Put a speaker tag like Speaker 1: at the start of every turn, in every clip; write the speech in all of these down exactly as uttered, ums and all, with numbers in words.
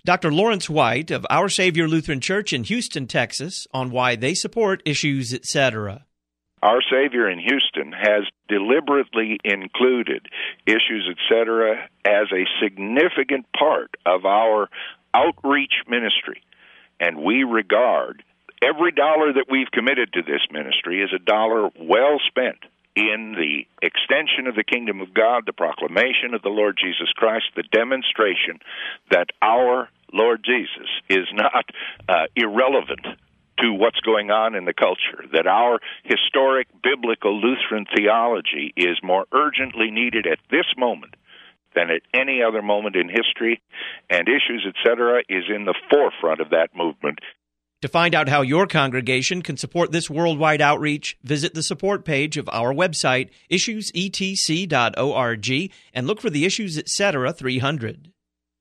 Speaker 1: Doctor Lawrence White of Our Savior Lutheran Church in Houston, Texas, on why they support Issues, et cetera.
Speaker 2: Our Savior in Houston has deliberately included Issues, et cetera as a significant part of our outreach ministry. And we regard every dollar that we've committed to this ministry as a dollar well spent in the extension of the kingdom of God, the proclamation of the Lord Jesus Christ, the demonstration that our Lord Jesus is not uh, irrelevant to what's going on in the culture, that our historic biblical Lutheran theology is more urgently needed at this moment than at any other moment in history, and Issues, et cetera, is in the forefront of that movement.
Speaker 1: To find out how your congregation can support this worldwide outreach, visit the support page of our website, issues e t c dot org, and look for the Issues, et cetera three hundred.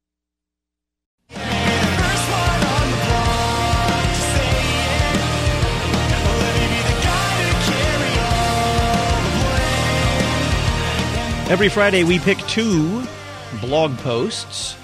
Speaker 1: Every Friday we pick two blog posts.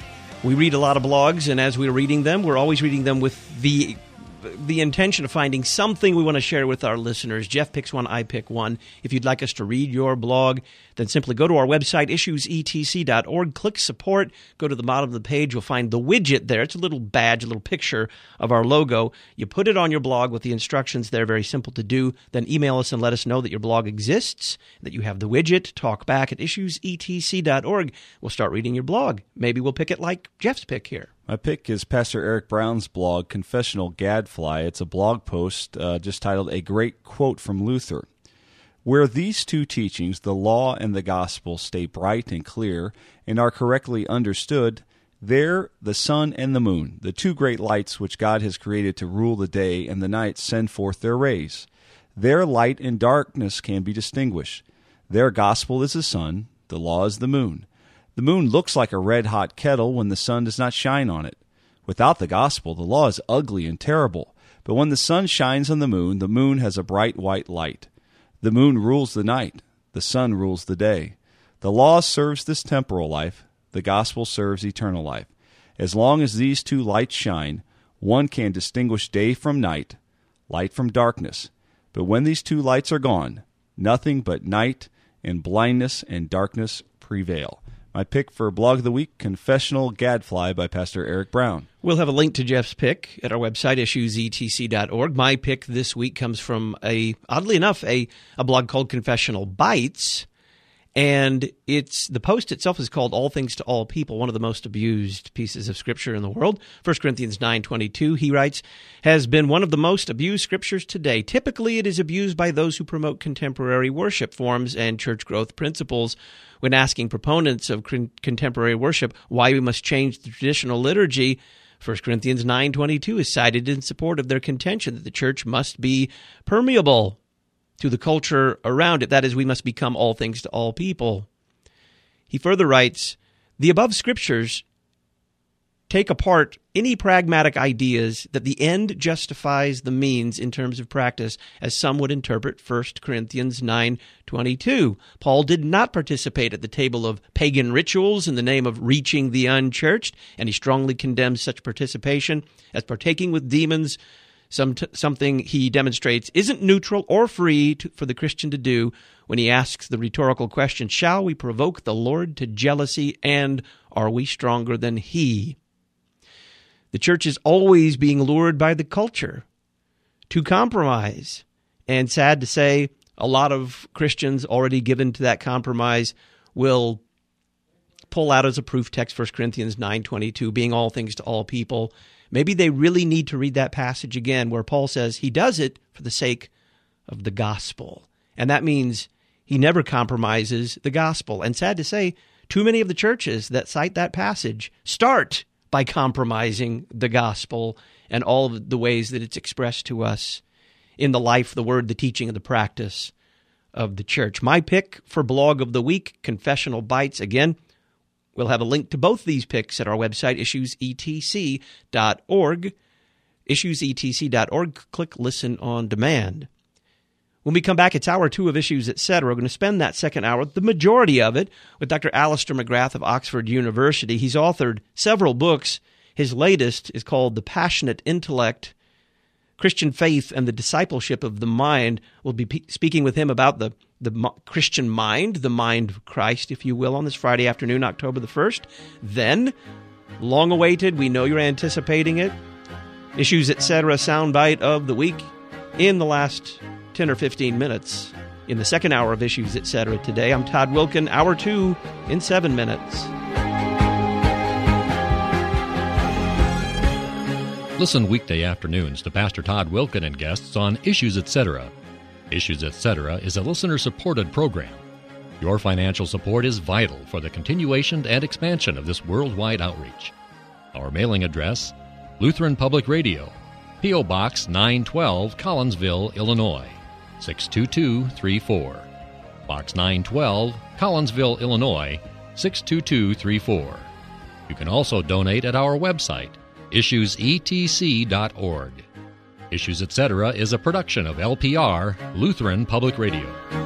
Speaker 1: We read a lot of blogs, and as we're reading them, we're always reading them with the the intention of finding something we want to share with our listeners. Jeff picks one, I pick one. If you'd like us to read your blog, then simply go to our website, issues e t c dot org, click support, go to the bottom of the page, you'll find the widget there. It's a little badge, a little picture of our logo. You put it on your blog with the instructions there, very simple to do. Then email us and let us know that your blog exists, that you have the widget. Talk back at issues e t c dot org. We'll start reading your blog. Maybe we'll pick it like Jeff's pick here.
Speaker 3: My pick is Pastor Eric Brown's blog, Confessional Gadfly. It's a blog post uh, just titled A Great Quote from Luther. Where these two teachings, the law and the gospel, stay bright and clear and are correctly understood, there the sun and the moon, the two great lights which God has created to rule the day and the night, send forth their rays. Their light and darkness can be distinguished. Their gospel is the sun, the law is the moon. The moon looks like a red-hot kettle when the sun does not shine on it. Without the gospel, the law is ugly and terrible. But when the sun shines on the moon, the moon has a bright white light. The moon rules the night. The sun rules the day. The law serves this temporal life. The gospel serves eternal life. As long as these two lights shine, one can distinguish day from night, light from darkness. But when these two lights are gone, nothing but night and blindness and darkness prevail. My pick for Blog of the Week, Confessional Gadfly by Pastor Eric Brown.
Speaker 1: We'll have a link to Jeff's pick at our website, issues e t c dot org. My pick this week comes from, a oddly enough, a, a blog called Confessional Bites. And it's the post itself is called All Things to All People, one of the most abused pieces of Scripture in the world. First Corinthians nine twenty-two, he writes, has been one of the most abused Scriptures today. Typically, it is abused by those who promote contemporary worship forms and church growth principles when asking proponents of contemporary worship why we must change the traditional liturgy. First Corinthians nine twenty-two is cited in support of their contention that the church must be permeable to the culture around it. That is, we must become all things to all people. He further writes, the above scriptures take apart any pragmatic ideas that the end justifies the means in terms of practice, as some would interpret First Corinthians nine twenty-two. Paul did not participate at the table of pagan rituals in the name of reaching the unchurched, and he strongly condemns such participation as partaking with demons, Some t- something he demonstrates isn't neutral or free to, for the Christian to do when he asks the rhetorical question, shall we provoke the Lord to jealousy, and are we stronger than he? The church is always being lured by the culture to compromise. And sad to say, a lot of Christians already given to that compromise will pull out as a proof text First Corinthians nine twenty-two, being all things to all people. Maybe they really need to read that passage again where Paul says he does it for the sake of the gospel. And that means he never compromises the gospel. And sad to say, too many of the churches that cite that passage start by compromising the gospel and all of the ways that it's expressed to us in the life, the word, the teaching, and the practice of the church. My pick for Blog of the Week, Confessional Bites. Again, we'll have a link to both these picks at our website, issues e t c dot org. issues e t c dot org. Click Listen on Demand. When we come back, it's hour two of Issues, et cetera. We're going to spend that second hour, the majority of it, with Doctor Alister McGrath of Oxford University. He's authored several books, His latest is called The Passionate Intellect, Christian Faith and the Discipleship of the Mind. We'll be pe- speaking with him about the, the mo- Christian mind, the mind of Christ, if you will, on this Friday afternoon, October the first. Then, long awaited, we know you're anticipating it, Issues Etc. soundbite of the week in the last ten or fifteen minutes. In the second hour of Issues Etc. today, I'm Todd Wilken, hour two in seven minutes.
Speaker 4: Listen weekday afternoons to Pastor Todd Wilken and guests on Issues Etc. Issues Etc. is a listener-supported program. Your financial support is vital for the continuation and expansion of this worldwide outreach. Our mailing address, Lutheran Public Radio, P O. Box nine twelve, Collinsville, Illinois, six two two three four. Box nine twelve, Collinsville, Illinois, six two two three four. You can also donate at our website, issues e t c dot org. Issues Etc. is a production of L P R, Lutheran Public Radio.